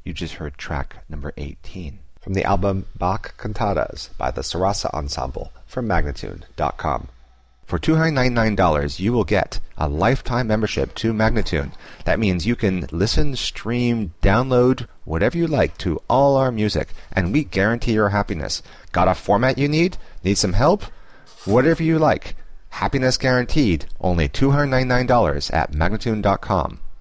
You just heard track number 18. From the album Bach Cantatas by the Sarasa Ensemble from Magnatune.com. For $299, you will get a lifetime membership to Magnatune. That means you can listen, stream, download, whatever you like to all our music, and we guarantee your happiness. Got a format you need? Need some help? Whatever you like. Happiness guaranteed. Only $299 at Magnatune.com.